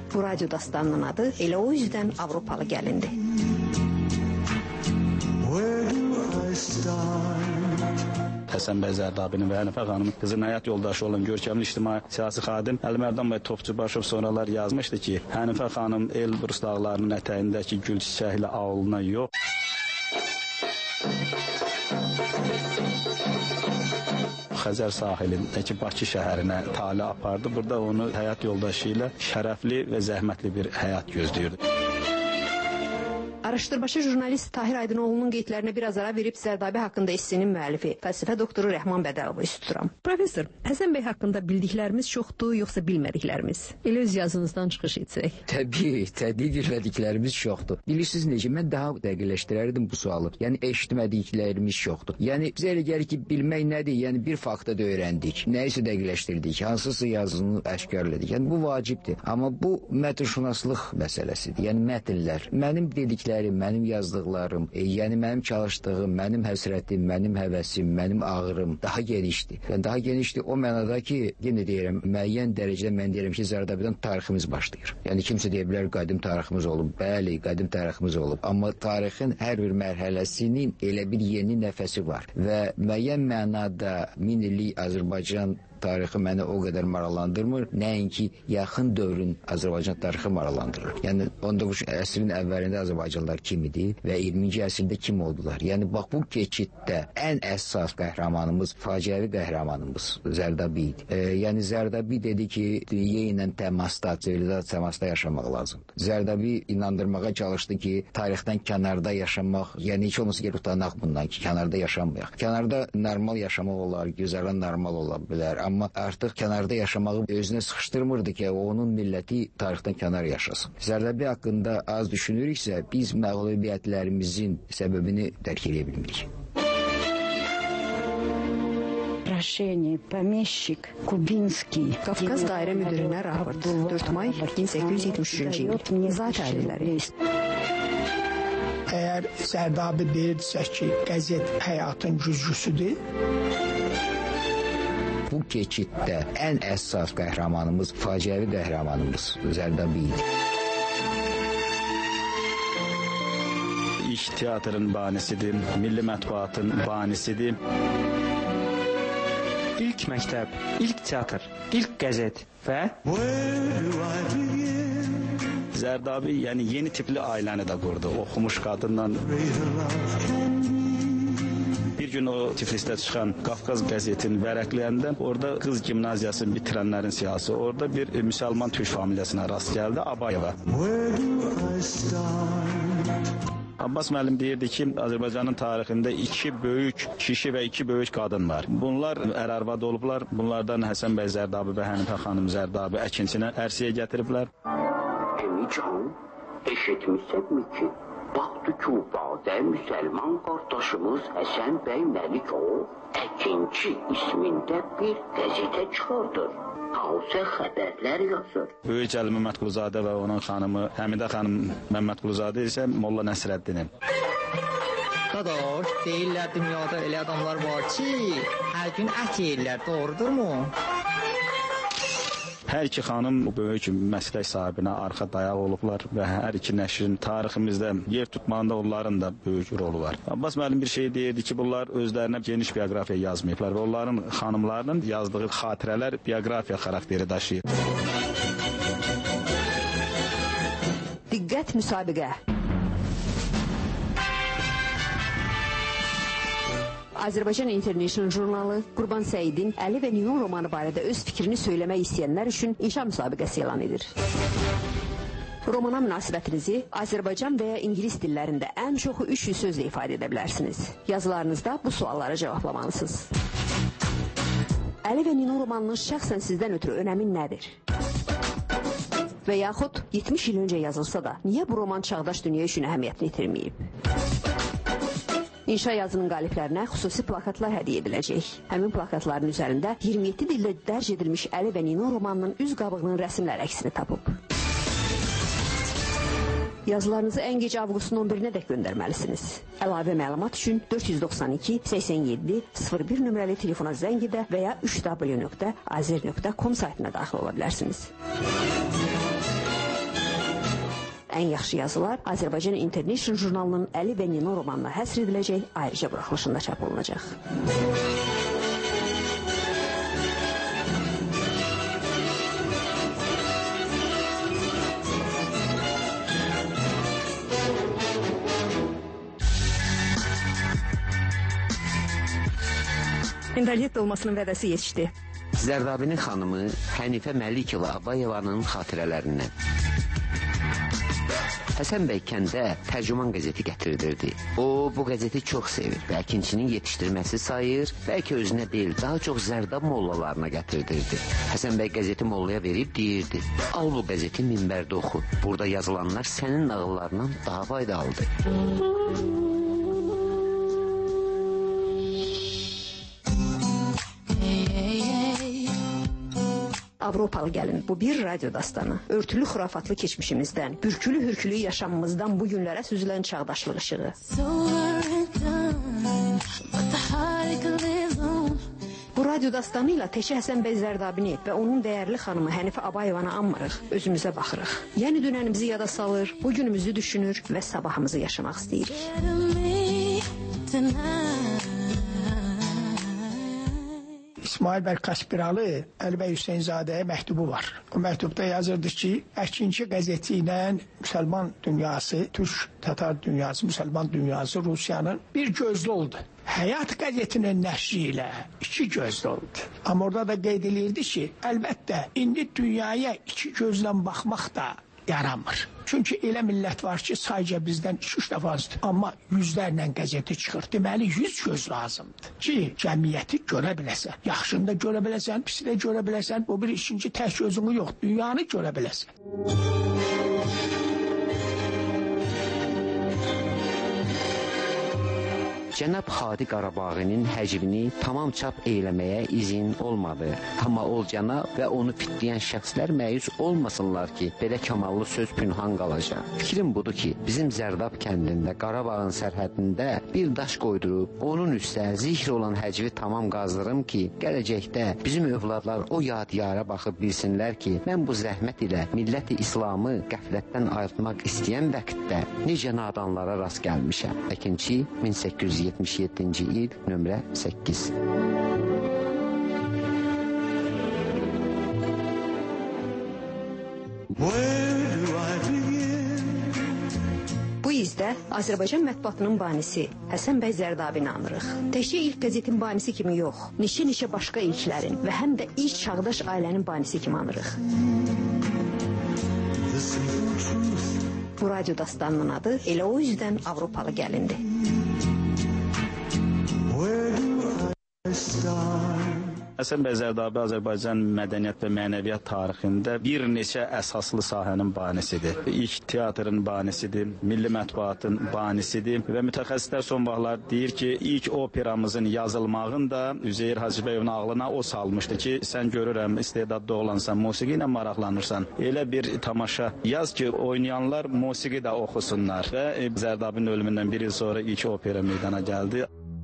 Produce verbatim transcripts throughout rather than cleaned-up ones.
Bu radyo dastanının adı elə o üzdən Avropalı gəlindi. Həsən bəy Zərdabinin və Hənifə xanımın qızın həyat yoldaşı olan görkəmli ictimai siyasi xadim Əlimərdan bəy Topçubaşov sonralar yazmışdı ki, Hənifə xanım Elbrus dağlarının ətəyindəki gül çiçəkli ağlına yox, Xəzər sahilindəki Bakı şəhərinə tali apardı. Burada onu həyat yoldaşı ilə şərəfli və zəhmətli bir həyat gözləyirdi. Araşdırbaşı jurnalist Tahir Aydınoğlu'nun qeydlərinə biraz ara verib Zərdabi haqqında essinin müəllifi, fəlsəfə doktoru Rəhman Bədəlovu tuturam. Professor, Həsən bəy haqqında bildiklərimiz çoxdur, yoxsa bilmədiklərimiz? Elə öz yazınızdan çıxış etsək. Təbii, təbii bilmədiklərimiz çoxdur. Bilirsiniz necə, mən daha dəqiqləşdirərdim bu sualı. Yəni, eşitmədiklərimiz çoxdur. Yəni, bizə elə gəlir ki, bilmək nədir? Yəni, bir fakta da öyrəndik, nəyisə dəqiqləşdirdik, hansısa yazını əşkərlədik. Yəni, bu vacibdir. Amma bu mətnşünaslıq məsələsidir. Yəni, mətnlər. Mənim dediklərim, mənim yazdıqlarım, e, yəni mənim çalışdığım, mənim həsrətim, mənim həvəsim, mənim ağrım daha genişdir. Yəni daha genişdir o mənada ki, yenə deyirəm, müəyyən dərəcədə mən deyirəm ki, Zərdabidən tariximiz başlayır. Yəni kimsə deyə bilər qədim tariximiz olub. Bəli, qədim tariximiz olub. Amma tarixin hər bir mərhələsinin elə bir yeni nəfəsi var və müəyyən mənada min illik Azərbaycan tarixi məni o qədər maraqlandırmır, nəinki yaxın dövrün Azərbaycan tarixi maraqlandırır. Yəni on doqquzuncu əsrin əvvəlində Azərbaycanlılar kim idi və iyirminci əsrdə kim oldular? Yəni bax bu keçiddə ən əsas qəhrəmanımız, faciəvi qəhrəmanımız Zərdabi idi. E, yəni Zərdabi dedi ki, dünya ilə təmasda, civilizasiya təmasda yaşamaq lazımdır. Zərdabi inandırmağa çalışdı ki, tarixdən kənarda yaşamaq, yəni heç olmasa gəl utanaq bundan ki, kənarda yaşamayaq. Kənarda normal yaşamaq olar, gözələn normal ola bilər. Amma artıq kənarda yaşamağı özünə sıxışdırmırdı ki, onun milləti tarixdən kənar yaşasın. Zərdabi haqqında az düşünürüksə, biz məğlubiyyətlərimizin səbəbini dərk edə bilmirik. Прошение, помещик, Кубинский. Qafqaz dairə müdirinə raport. dörd may min səkkiz yüz yetmiş üçüncü il. Zat əlilləri. Əgər Zərdabi deyirsə ki, qəzet həyatın güzgüsüdür, bu keçiddə ən əsas qəhrəmanımız, faciəvi qəhrəmanımız Zərdabi idi. İlk teatrın banisidir, milli mətbuatın banisidir. İlk məktəb, ilk teatr, ilk qəzet və Zərdabi yəni yeni tipli ailəni də qurdu. Oxumuş qadından bir gün o Tiflisdə çıxan Qafqaz qəzetini vərəqləyəndə orada qız gimnaziyasını bitirənlərin siyasi, orada bir e, müsəlman türk familiyasına rast gəldi, Abayeva. Abbas müəllim deyirdi ki, Azərbaycanın tarixində iki böyük kişi və iki böyük qadın var. Bunlar ər-arvad olublar. Bunlardan Həsən bəy Zərdabi və Hənifə xanım Zərdabi əkinçinə ərsiyə gətiriblər. Emican, eşitmişsənmi ki, baxdı Kubada müsəlman qardaşımız Həsən bəy Məlikov əkinçi ismində bir qəzetə çıxardır. Hansı xəbərlər yazır? Böyük Cəli Məmmədquluzadə və onun xanımı Həmidə xanım Məmmədquluzadə isə Molla Nəsrəddinin. Dadaş, deyirlər dünyada elə adamlar var ki, hər gün ət yeyirlər, doğrudurmu? Hər iki xanım böyük məslək sahibinə arxa dayaq olublar və hər iki nəşrin tariximizdə yer tutmağında onların da böyük rolu var. Abbas müəllim bir şey deyirdi ki, bunlar özlərinə geniş bioqrafiya yazmayıblar və onların xanımlarının yazdığı xatirələr bioqrafiya xarakteri daşıyır. Diqqət müsabiqə. Azərbaycan International jurnalı Qurban Səidin Əli və Niyun romanı barədə öz fikrini söyləmək istəyənlər üçün inşa müsabiqəsi elan edir. Romana münasibətinizi Azərbaycan və ya İngilis dillərində ən çoxu üç yüz sözlə ifadə edə bilərsiniz. Yazılarınızda bu sualları cavablamalısınız. Əli və Niyun romanının şəxsən sizdən ötürü önəmi nədir? Və yaxud yetmiş il öncə yazılsa da, niyə bu roman çağdaş dünya üçün əhəmiyyətini itirməyib? İnşa yazının qaliblərinə xüsusi plakatlar hədiyyə ediləcək. Həmin plakatların üzərində iyirmi yeddi dildə dərc edilmiş Əli və Nino romanının üz qabığının rəsmləri əksini tapıb. Yazılarınızı ən gec avqustun on birinə dək göndərməlisiniz. Əlavə məlumat üçün dörd yüz doxsan iki səksən yeddi sıfır bir nömrəli telefona zəng edə və ya üç w nöqtə azer nöqtə com saytına daxil ola bilərsiniz. ən yaxşı yazılar Azərbaycan International jurnalının Əli və Nino romanına həsr ediləcək, ayrıca buraxılışında çap olunacaq. İnternet olmasının vədəsi yetişdi. Zərdabinin xanımı Hənifə Məlikova Abayevanın xatirələrindən. Həsən bəy kəndə tərcüman qəzeti gətirdirdi. O, bu qəzeti çox sevir və əkinçinin yetişdirməsi sayır, bəlkə özünə deyil, daha çox Zərdab mollalarına gətirdirdi. Həsən bəy qəzeti mollaya verib deyirdi, al bu qəzeti minbərdə oxu, burada yazılanlar sənin nağıllarından daha faydalıdır. Avropalı gəlin, bu bir radyo dastanı. Örtülü xurafatlı keçmişimizdən, bürkülü hürkülü yaşamımızdan bu günlərə süzülən çağdaşlıq ışığı. Bu radyo dastanı ilə Teşə Həsən bəy Zərdabini və onun dəyərli xanımı Hənifə Abayevanı anmırıq, özümüzə baxırıq. Yəni dünənimizi yada salır, bugünümüzü düşünür və sabahımızı yaşamaq istəyirik. İsmail bəy Kaspiralı Əli bəy Hüseynzadəyə məktubu var. O məktubda yazırdı ki, Əkinçi qəzeti ilə müsəlman dünyası, türk, tatar dünyası, müsəlman dünyası Rusiyanın bir gözlü oldu. Həyat qəzetinin nəşri ilə iki gözlü oldu. Amma orada da qeyd edirdi ki, əlbəttə, indi dünyaya iki gözlə baxmaq da yaramır. Çünki elə millət var ki, sayca bizdən iki-üç dəfə azdır. Amma yüzlərlə qəzeti çıxır. Deməli, yüz göz lazımdır ki, cəmiyyəti görə biləsən. Yaxşını da görə biləsən, pisi də görə biləsən. Bu bir ikinci tək gözünü yox, dünyanı görə biləsən. Cənab Hadi Qarabağinin həcmini tamam çap eyləməyə izin olmadı. Amma Olcana və onu fitləyən şəxslər məyus olmasınlar ki, belə kamallı söz pünhan qalacaq. Fikrim budur ki, bizim Zərdab kəndində, Qarabağın sərhədində bir daş qoydurub, onun üstə zikr olan həcvi tamam qazdırım ki, gələcəkdə bizim övladlar o yadiyara baxıb bilsinlər ki, mən bu zəhmət ilə milləti İslamı qəflətdən ayırtmaq istəyən vəqtdə necə nadanlara rast gəlmişəm. Əkinçi min səkkiz yüz yetmiş yeddinci il, nömrə səkkiz. Bu izdə Azərbaycan mətbuatının banisi Həsən bəy Zərdabini anırıq. Təkcə ilk qəzetin banisi kimi yox, neçə-neçə başqa ilklərin və həm də ilk çağdaş ailənin banisi kimi anırıq. Bu radyo dastanının adı elə o yüzdən Avropalı gəlindi. Həsən bəy Zərdabi Azərbaycan mədəniyyət və mənəviyyat tarixində bir neçə əsaslı sahənin banisidir. İlk teatrın banisidir, milli mətbuatın banisidir və mütəxəssislər son vaxtlar deyir ki, ilk operamızın yazılmağını da Üzeyir Hacıbəyovun ağlına o salmışdı ki, sən görürəm, istedadlı olansan, musiqi ilə maraqlanırsan. Elə bir tamaşa yaz ki, oynayanlar musiqi də oxusunlar və Zərdabinin ölümündən bir il sonra ilk opera meydana gəldi.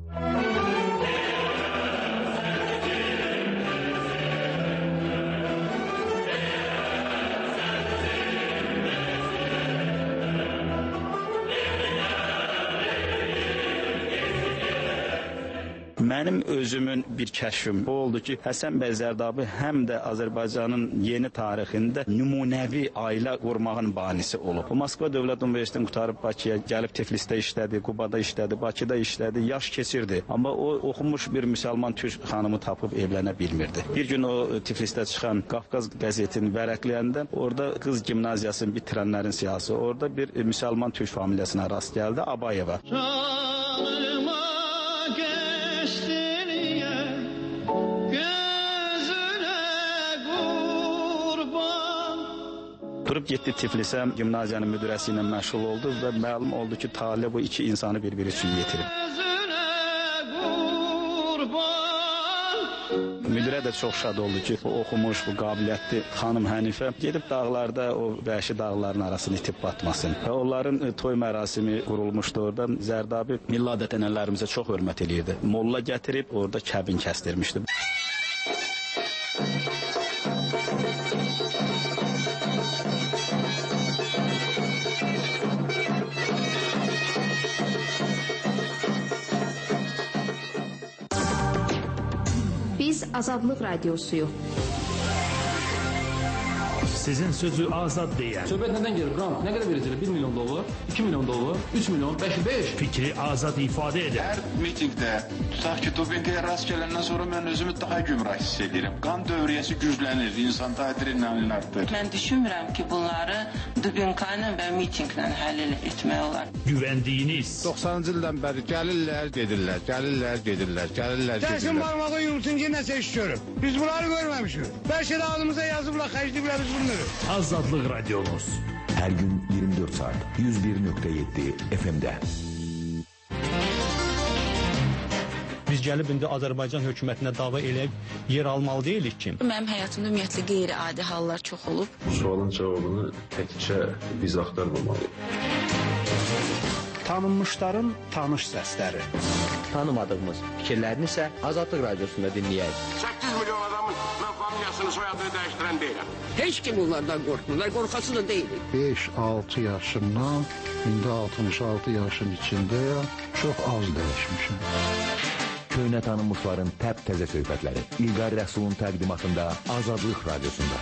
Mənim özümün bir kəşfim o oldu ki, Həsən bəy Zərdabi həm də Azərbaycanın yeni tarixində nümunəvi ailə qurmağın banisi olub. O, Moskva Dövlət Universitetini qutarıb Bakıya gəlib Tiflisdə işlədi, Qubada işlədi, Bakıda işlədi, yaş keçirdi. Amma o, oxumuş bir müsəlman türk xanımı tapıb evlənə bilmirdi. Bir gün o Tiflisdə çıxan Qafqaz qəzetini vərəqləyəndə orada qız gimnaziyasını bitirənlərin siyasi, orada bir müsəlman türk familiyasına rast gəldi, Abayeva. Durub getdi Tiflisə, gimnaziyanın müdürəsi ilə məşğul oldu və məlum oldu ki, talih bu iki insanı bir-biri üçün yetirib. Müdürə də çox şad oldu ki, o oxumuş, bu qabiliyyətli xanım Hənifə gedib dağlarda o vəhşi dağların arasını itib batmasın. Və onların toy mərasimi qurulmuşdu orada. Zərdabi milli adət-ənənələrimizə çox hörmət eləyirdi. Molla gətirib orada kəbin kəsdirmişdi. Azadlıq Radiosuyu. Sizin sözü azad deyən. Söhbət nədən gelir? Qram, nə qədər verəcəklər? bir milyon dollar, iki milyon dollar, üç milyon, beş, beş. Fikri azad ifadə edən. Hər mitingdə, tutaq ki, Dubinqəyə rast gələndən sonra mən özümü daha gümrah hiss edirəm. Qan dövriyyəsi güclənir, insanda adrenalin artır. Mən düşünmürəm ki, bunları Dubinqa ilə və mitinglə həll etmək olar. Güvəndiyiniz. doxsanıncı ildən bəri gəlirlər, gedirlər, gəlirlər, gedirlər, gəlirlər, gedirlər. Gəlsin barmağı yumursun ki, nəsə iş görüm. Biz bunları görməmişik. Bəlkə də adımıza yazıblar, xərcliyiblər biz bunları. Azadlıq Radyomuz. Her gün yirmi dört saat yüz bir nokta yedi F M'de. Biz gəlib indi Azərbaycan hökumətinə dava eləyib yer almalı deyilik ki. Mənim həyatımda ümumiyyətlə qeyri-adi hallar çox olub. Bu sualın cavabını təkcə biz axtarmamalıyıq. Tanınmışların tanış səsləri. Tanımadığımız fikirlərini isə Azadlıq Radiosunda dinləyək. səkkiz milyon adamın mən familiyasını, soyadını dəyişdirən deyiləm. Heç kim onlardan qorxmurlar, qorxası da deyilik. beş altı yaşımdan, indi altmış altı yaşın içindəyəm, çox az dəyişmişim. Köhnə tanınmışların təp-təzə söhbətləri İlqar Rəsulun təqdimatında Azadlıq Radiosunda.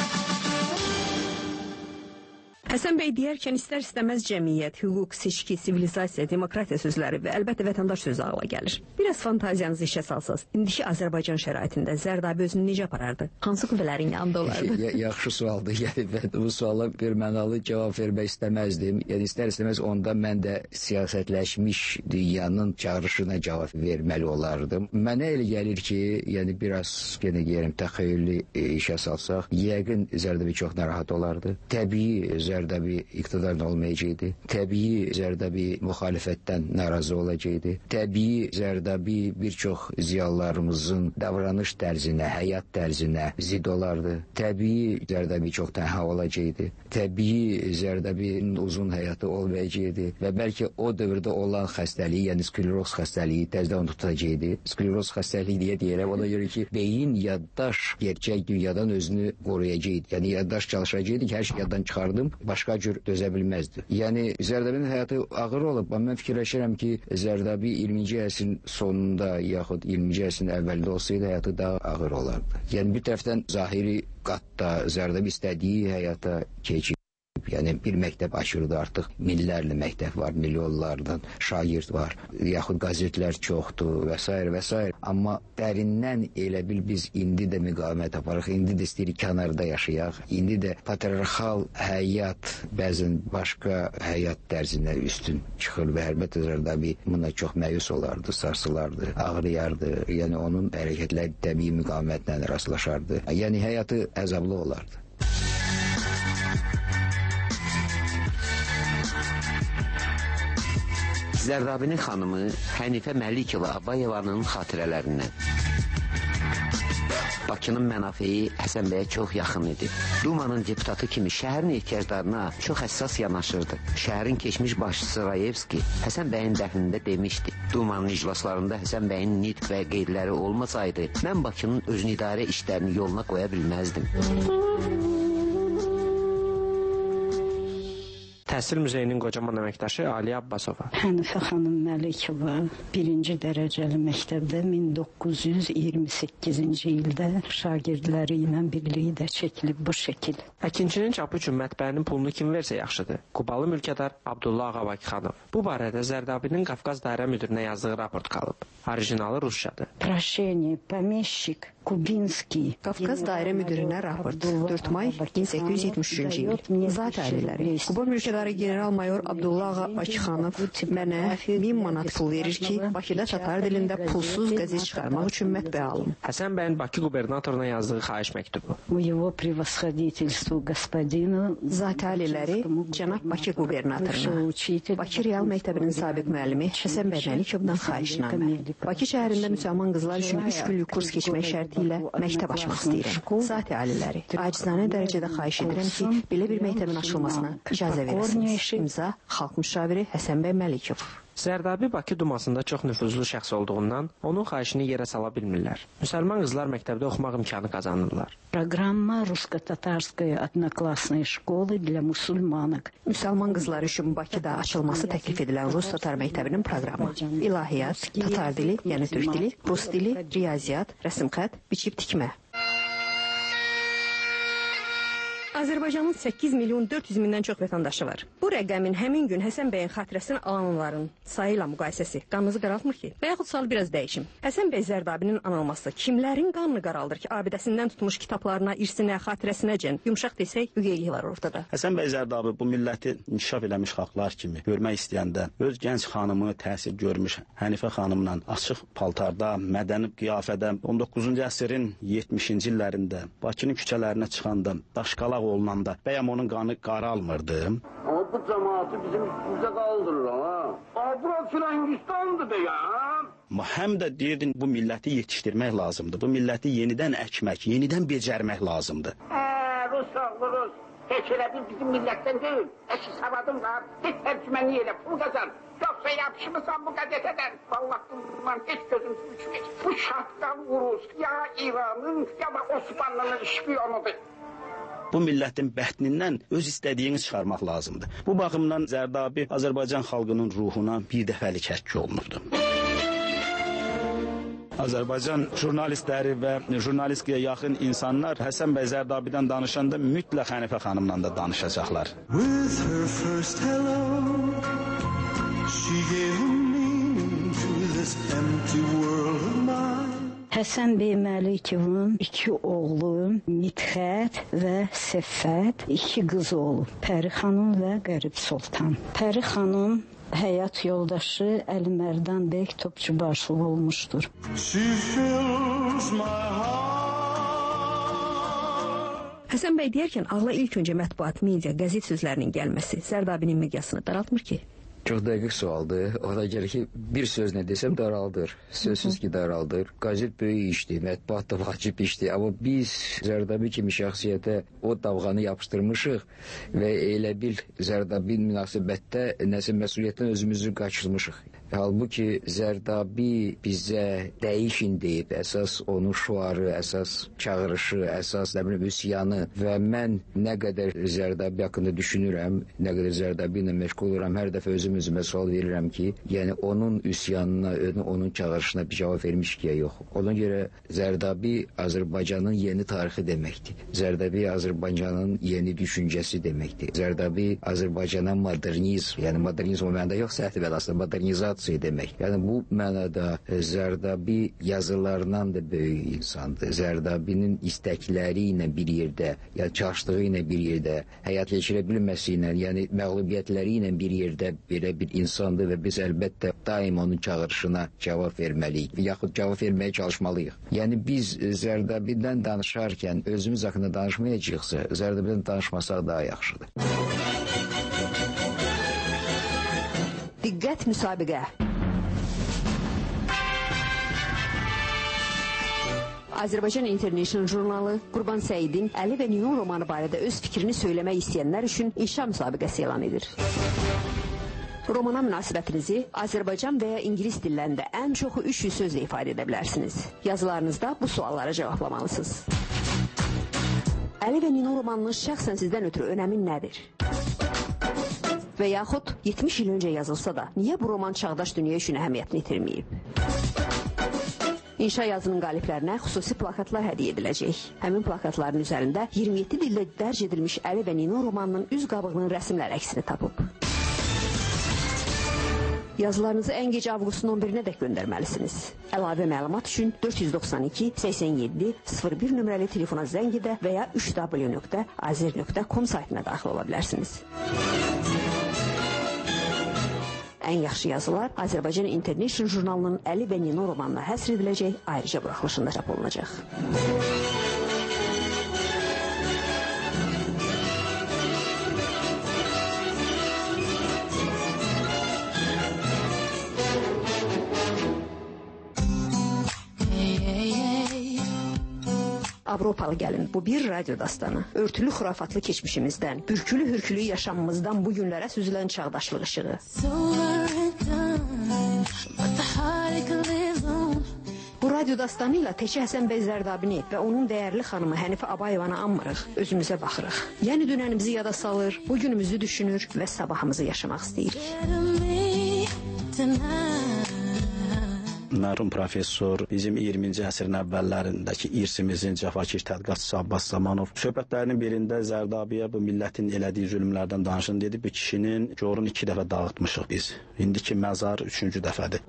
Həsən bəy deyərkən istər-istəməz cəmiyyət, hüquq, seçki, sivilizasiya, demokratiya sözləri və əlbəttə vətəndaş sözü ağla gəlir. Biraz fantaziyanızı işə salsaz, indiki Azərbaycan şəraitində Zərdabi özünü necə aparardı? Hansı qüvvələrin yanında olardı? Ya, yaxşı sualdır. Yəni, mən bu suala bir mənalı cavab vermək istəməzdim. Yəni, istər-istəməz onda mən də siyasətləşmiş dünyanın çağrışına cavab verməli olardım. Mənə elə gəlir ki, yəni biraz, yenə deyirəm, təxəyyülü işə salsaq, yəqin Zərdabi çox narahat olardı. Təbii Zərdabi iqtidarda olmayacaqdı. Təbii Zərdabi müxalifətdən narazı olacaqdı. Təbii Zərdabi bir çox ziyalılarımızın davranış tərzinə, həyat tərzinə zid olardı. Təbii Zərdabi çox tənha olacaqdı. Təbii Zərdabinin uzun həyatı olmayacaqdı və bəlkə o dövrdə olan xəstəliyi, yəni skleroz xəstəliyi təzədən tutacaqdı. Skleroz xəstəliyi deyə deyirəm, ona görə ki, beyin yaddaş gerçək dünyadan özünü qoruyacaqdı. Yəni yaddaş çalışacaqdı ki, hər şey yaddan çıxardım, başqa cür dözə bilməzdi. Yəni Zərdabinin həyatı ağır olub, amma mən fikirləşirəm ki, Zərdabi iyirminci əsrin sonunda yaxud iyirminci əsrin əvvəlində olsaydı həyatı daha ağır olardı. Yəni bir tərəfdən zahiri qatda Zərdabi istədiyi həyata keçib. Yəni bir məktəb açırdı artıq, minlərlə məktəb var, milyonlardan şagird var, yaxud qazetlər çoxdur və s. və s. Amma dərindən elə bil biz indi də müqavimət aparıq, indi də istəyirik kənarda yaşayaq, indi də patriarxal həyat bəzən başqa həyat tərzinə üstün çıxır və əlbəttə Zərdabi buna çox məyus olardı, sarsılardı, ağrıyardı, yəni onun hərəkətləri təbii müqavimətlə rastlaşardı, yəni həyatı əzablı olardı. Zərdabinin xanımı Hənifə Məlikova Abayevanın xatirələrindən. Bakının mənafeyi Həsən bəyə çox yaxın idi. Dumanın deputatı kimi şəhərin ehtiyaclarına çox həssas yanaşırdı. Şəhərin keçmiş başçısı Rayevski Həsən bəyin dəfnində demişdi. Dumanın iclaslarında Həsən bəyin nitq və qeydləri olmasaydı, mən Bakının özünü idarə işlərini yoluna qoya bilməzdim. Təhsil Muzeyinin qocaman əməkdaşı Aliyə Abbasova. Hənifə xanım Məlikova birinci dərəcəli məktəbdə min doqquz yüz iyirmi səkkizinci ildə şagirdləri ilə birlikdə çəkilib bu şəkil. Əkinçinin çapı üçün mətbəənin pulunu kim versə yaxşıdır? Qubalı mülkədar Abdullah Ağabakıxanov. Bu barədə Zərdabinin Qafqaz Dairə Müdürünə yazdığı raport qalıb. Orijinalı rusçadır. Proşeni, pomещик, Kubinski. Qafqaz Dairə Müdürünə raport. dörd may min səkkiz yüz yetmiş üçüncü il. Zat ailələri. Quba mülkədarı general-mayor Abdullah Ağabakıxanov mənə min manat pul verir ki, Bakıda tatar dilində pulsuz qəzet çıxarmaq üçün mətbəə alım. Həsən bəyin Bakı qubernatoruna yazdığı xahiş məktubu. Zat ailələri cənab Bakı qubernatoruna, Bakı Real Məktəbinin sabiq müəllimi Həsən bəy Məlikovdan xahişnamə. Bakı şəhərində müsəlman qızlar üçün üç günlük kurs keçmək şərti ilə məktəb açmaq istəyirəm. Zat ailələri, acizanə dərəcədə xahiş edirəm ki, belə bir məktəbin açılmasına icazə verəsiniz. İmza Xalq müşaviri Həsən bəy Məlikov. Zərdabi Bakı Dumasında çox nüfuzlu şəxs olduğundan onun xahişini yerə sala bilmirlər. Müsəlman qızlar məktəbdə oxumaq imkanı qazanırlar. Программа русско-татарской одноклассной школы для мусульманок. Müsəlman qızları üçün Bakıda açılması təklif edilən Rus-Tatar məktəbinin proqramı. İlahiyyat, Tatar dili, yəni türk dili, Rus dili, riyaziyyat, rəsm xət, biçib tikmə. Azərbaycanın səkkiz milyon dörd yüz mindən çox vətəndaşı var. Bu rəqəmin həmin gün Həsən bəyin xatirəsini alanların sayı ilə müqayisəsi qanınızı qaraltmır ki? Və yaxud sual biraz dəyişim. Həsən bəy Zərdabinin anılması kimlərin qanını qaraldır ki, abidəsindən tutmuş kitablarına, irsinə, xatirəsinəcən, yumşaq desək, ügeylik var ortada. Həsən bəy Zərdabi bu milləti inkişaf eləmiş xalqlar kimi görmək istəyəndə öz gənc xanımı təhsil görmüş Hənifə xanımla açıq paltarda, mədəni qiyafədə on doqquzuncu əsrin yetmişinci illərində Bakının küçələrinə çıxanda, daşqalaq olunanda bəyəm onun qanı qaralmırdı. Ama bu cemaati bizim üstümüze kaldırır ha. Abra Frangistan'dı bəyəm. Amma həm də deyirdin bu milləti yetişdirmək lazımdır. Bu milləti yenidən əkmək, yenidən becərmək lazımdır. Eee Rus oğlu Rus. Heç elə bir bizim millətdən deyil. Eşi savadım var. Git tərcüməni elə pul qazan. Yoksa yapışmısan bu gazeteden. Vallahi bundan hiç gözüm düşmez. Bu şarttan Rus ya İran'ın ya da Osmanlı'nın şpiyonudur. Bu millətin bətnindən öz istədiyini çıxarmaq lazımdır. Bu baxımdan Zərdabi Azərbaycan xalqının ruhuna bir dəfəlik həkk olunurdu. Azərbaycan jurnalistləri və jurnalistliyə yaxın insanlar Həsən bəy Zərdabidən danışanda mütləq Hənifə xanımla da danışacaqlar. With her first hello, she gave a meaning to this empty world of mine. Həsən bəy Məlikov iki oğlu Midxət və Səffət, iki qızı olub. Pəri xanım və Qərib Sultan. Pəri xanım həyat yoldaşı Əli Mərdan bəy Topçubaşlı olmuşdur. She fills my heart. Həsən bəy deyərkən ağla ilk öncə mətbuat, media, qəzet sözlərinin gəlməsi Zərdabinin miqyasını daraltmır ki? Çox dəqiq sualdır. Ona gəlir ki, bir sözlə desəm daraldır. Sözsüz ki, daraldır. Qəzet böyük işdir, mətbuat da vacib işdir. Amma biz Zərdabi kimi şəxsiyyətə o davğanı yapışdırmışıq və elə bil Zərdabi münasibətdə nəsə məsuliyyətdən özümüzü qaçırmışıq. Halbuki Zərdabi bizə dəyişin deyib, əsas onun şuarı, əsas çağırışı, əsas nə bilim üsyanı və mən nə qədər Zərdabi haqqında düşünürəm, nə qədər Zərdabi ilə məşğul oluram, hər dəfə özüm özümə sual verirəm ki, yəni onun üsyanına, onun çağırışına bir cavab vermiş ki, ya yox. Ona görə Zərdabi Azərbaycanın yeni tarixi deməkdir. Zərdabi Azərbaycanın yeni düşüncəsi deməkdir. Zərdabi Azərbaycana modernizm, yəni modernizm o mənada yox, səhv aslında modernizasiya demək. Yəni bu mənada Zərdabi yazılarından da böyük insandır. Zərdabinin istəkləri ilə bir yerdə, yəni çalışdığı ilə bir yerdə, həyat keçirə bilməsi ilə, yəni məğlubiyyətləri ilə bir yerdə belə bir insandır və biz əlbəttə daim onun çağırışına cavab verməliyik, yaxud cavab verməyə çalışmalıyıq. Yəni biz Zərdabidən danışarkən özümüz haqqında danışmayacaqsa, Zərdabidən danışmasaq daha yaxşıdır. Diqqət müsabiqə. Azərbaycan International jurnalı Qurban Səidin Əli və Nino romanı barədə öz fikrini söyləmək istəyənlər üçün inşa müsabiqəsi elan edir. Romana münasibətinizi Azərbaycan və ya İngilis dillərində ən çoxu üç yüz sözlə ifadə edə bilərsiniz. Yazılarınızda bu suallara cavablamalısınız. Əli və Nino romanının şəxsən sizdən ötürü önəmi nədir? Və yaxud yetmiş il öncə yazılsa da, niyə bu roman çağdaş dünya üçün əhəmiyyətini itirməyib? İnşa yazının qaliblərinə xüsusi plakatlar hədiyyə ediləcək. Həmin plakatların üzərində iyirmi yeddi dildə dərc edilmiş Əli və Nino romanının üz qabığının rəsmlər əksini tapıb. Yazılarınızı ən gec avqustun on birinə dək göndərməlisiniz. Əlavə məlumat üçün dörd yüz doxsan iki səksən yeddi sıfır bir nömrəli telefona zəng edə və ya üç w nöqtə azər nöqtə com saytına daxil ola bilərsiniz. Ən yaxşı yazılar Azərbaycan International jurnalının Əli və Nino romanına həsr ediləcək, ayrıca buraxılışında çap olunacaq. Avropalı gəlin, bu bir radyo dastanı. Örtülü xurafatlı keçmişimizdən, bürkülü hürkülü yaşamımızdan bu günlərə süzülən çağdaşlıq işığı. Bu radyo dastanı ilə Teçə Həsən bəy Zərdabini və onun dəyərli xanımı Hənifə Abayevanı anmırıq, özümüzə baxırıq. Yəni dünənimizi yada salır, bugünümüzü düşünür və sabahımızı yaşamaq istəyirik. Mərhum professor bizim iyirminci əsrin əvvəllərindəki irsimizin cəfakir tədqiqatçısı Abbas Zamanov söhbətlərinin birində Zərdabiyə bu millətin elədiyi zülmlərdən danışın dedi. Bu kişinin corunu iki dəfə dağıtmışıq biz. İndiki məzar üçüncü dəfədir.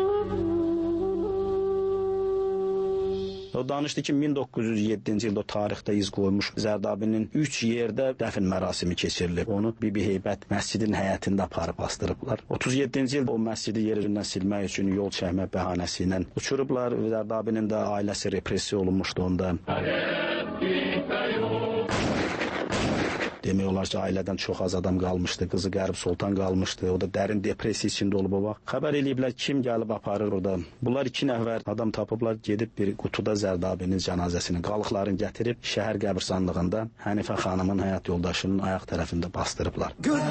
O danışdı ki, min doqquz yüz yeddinci ildə o tarixdə iz qoymuş Zərdabinin üç yerdə dəfn mərasimi keçirilib. Onu Bibi Heybət məscidin həyətində aparıb bastırıblar. otuz yeddinci ildə o məscidi yerindən silmək üçün yol çəkmə bəhanəsi ilə uçurublar. Zərdabinin də ailəsi repressiya olunmuşdu onda. Demək olar ki, ailədən çox az adam qalmışdı. Qızı Qərib Sultan qalmışdı. O da dərin depressiya içində olub o vaxt. Xəbər eləyiblər kim gəlib aparır orada. Bunlar iki nəfər adam tapıblar, gedib bir qutuda Zərdabinin cənazəsini, qalıqlarını gətirib şəhər qəbirstanlığında Hənifə xanımın həyat yoldaşının ayaq tərəfində bastırıblar.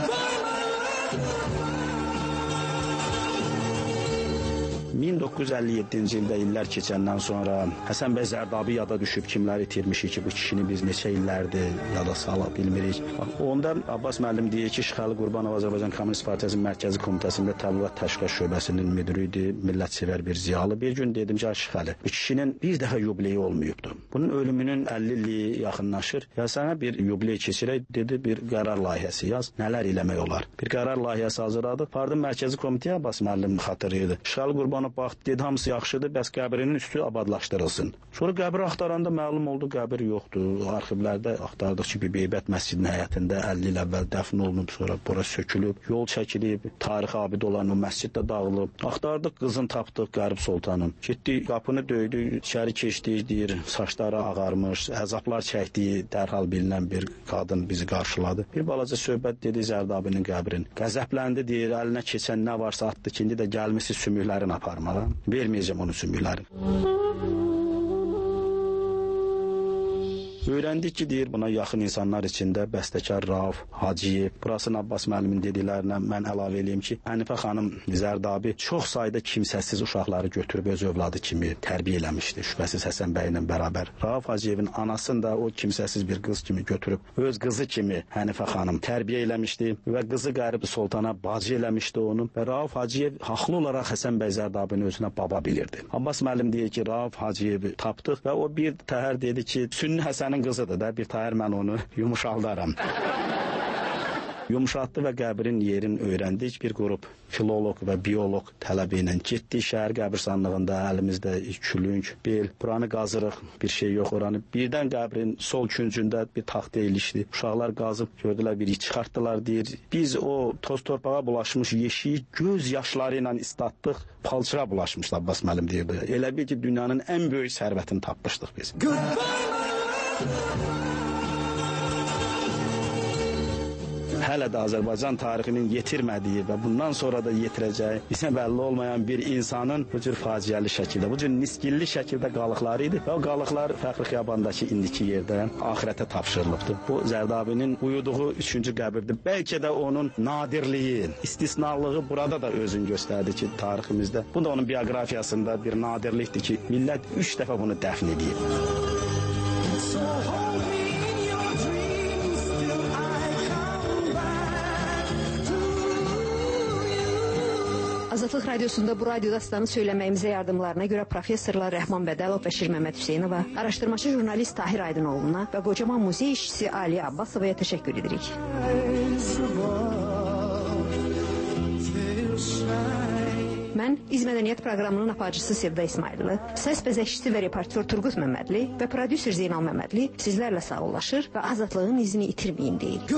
min doqquz yüz əlli yeddinci ildə illər keçəndən sonra Həsən bəy Zərdabi yada düşüb, kimləri itirmişik ki, bu kişini biz neçə illərdir yada sala bilmirik. Onda Abbas müəllim deyir ki, Şıxəli Qurbanov Azərbaycan Kommunist Partiyasının Mərkəzi Komitəsində Təbliğat Təşkilat Şöbəsinin müdiri idi, millətsevər bir ziyalı. Bir gün dedim ki, Şıxəli, bu kişinin bir dəfə yubileyi olmayıbdı. Bunun ölümünün əlli illiyi yaxınlaşır. Ya sənə bir yubiley keçirək, dedi, bir qərar layihəsi yaz, nələr eləmək olar. Bir qərar layihəsi hazırladı. Pardon, Mərkəzi Komitəyə Abbas müəllim xatırlayırdı. Şıxəli Qurbanov baxdı, dedi, hamısı yaxşıdır, bəs qəbrinin üstü abadlaşdırılsın. Sonra qəbri axtaranda məlum oldu, qəbir yoxdur. Arxivlərdə axtardıq ki, Bibi Heybət məscidinin həyətində əlli il əvvəl dəfn olunub, sonra bura sökülüb, yol çəkilib, tarixi abid olan o məscid də dağılıb. Axtardıq, qızını tapdıq, Qərib Sultanın. Getdi, qapını döydü, içəri keçdi, deyir, saçları ağarmış, əzablar çəkdiyi dərhal bilinən bir qadın bizi qarşıladı. Bir balaca söhbət dedi Zərdabinin qəbrin. Qəzəbləndi, deyir, əlinə keçən nə varsa atdı ki, indi də gəlmişsi sümüklərini aparmağa. Verməyəcəm onu sümüklərini. Öyrəndik ki, deyir, buna yaxın insanlar içində bəstəkar Rauf Hacıyev, burasını Abbas müəllimin dediklərinə mən əlavə eləyim ki, Hənifə xanım Zərdabi çox sayda kimsəsiz uşaqları götürüb öz övladı kimi tərbiyə eləmişdi, şübhəsiz Həsən bəylə bərabər. Rauf Hacıyevin anasını da o kimsəsiz bir qız kimi götürüb, öz qızı kimi Hənifə xanım tərbiyə eləmişdi və qızı Qərib Sultana bacı eləmişdi onu və Rauf Hacıyev haqlı olaraq Həsən bəy Zərdabini özünə baba bilirdi. Abbas müəllim deyir ki, Rauf Hacıyevi tapdıq və o bir təhər dedi ki, Sünni Həsən qızıdır da, bir təhər mən onu yumuşaldaram. Yumuşatdı və qəbrin yerini öyrəndik. Bir qrup filoloq və bioloq tələbi ilə getdik şəhər qəbirstanlığında, əlimizdə külünk, bel, buranı qazırıq, bir şey yox oranı. Birdən qəbrin sol küncündə bir taxta ilişdi. Uşaqlar qazıb gördülər, bir çıxartdılar, deyir. Biz o toz torpağa bulaşmış yeşiyi göz yaşları ilə islatdıq, palçığa bulaşmışdı, Abbas müəllim deyirdi. Elə bil ki, dünyanın ən böyük sərvətini tapmışdıq biz. Hələ də Azərbaycan tarixinin yetirmədiyi və bundan sonra da yetirəcəyi bizə bəlli olmayan bir insanın bu cür faciəli şəkildə, bu cür nisgilli şəkildə qalıqları idi və o qalıqlar Fəxri Xiyabandakı indiki yerdə axirətə tapşırılıbdı. Bu Zərdabinin uyuduğu üçüncü qəbirdir. Bəlkə də onun nadirliyi, istisnalığı burada da özünü göstərdi ki, tariximizdə. Bu da onun bioqrafiyasında bir nadirlikdir ki, millət üç dəfə bunu dəfn edib. Azadlıq Radiosunda bu radyo dastanı söyləməyimizə yardımlarına görə professorlar Rəhman Bədəlov və Şir Məmməd Hüseynova, araşdırmacı jurnalist Tahir Aydınoğlu'na və qocaman muzey işçisi Aliyə Abbasovaya təşəkkür edirik. Mən İz Mədəniyyət proqramının aparıcısı Sevda İsmaillı, səs bəzəkçisi və reportyor Turgut Məmmədli və prodüser Zeynal Məmmədli sizlərlə sağollaşır və azadlığın izini itirməyin deyil.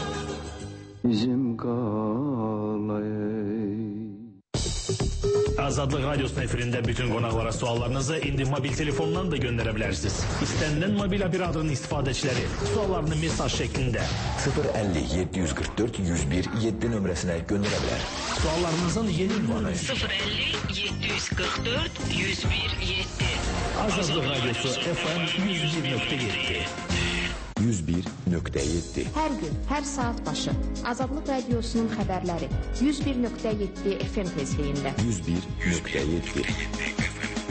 Bizim qalay. Azadlıq Radyosu'nun efirində bütün qonaqlara suallarınızı indi mobil telefondan da göndərə bilərsiniz. İstənilən mobil operatorun istifadəçiləri suallarını mesaj şəklində sıfır əlli yeddi yüz qırx dörd yüz bir yeddi nömrəsinə göndərə bilər. Suallarınızın yeni ünvanı sıfır əlli yeddi yüz qırx dörd yüz bir yeddi. Azadlıq Radyosu F M yüz bir nöqtə yeddi. yüz bir nöqtə yeddi. Hər gün, hər saat başı Azadlıq Radiosunun xəbərləri yüz bir nöqtə yeddi F M tezliyində. yüz bir nöqtə yeddi.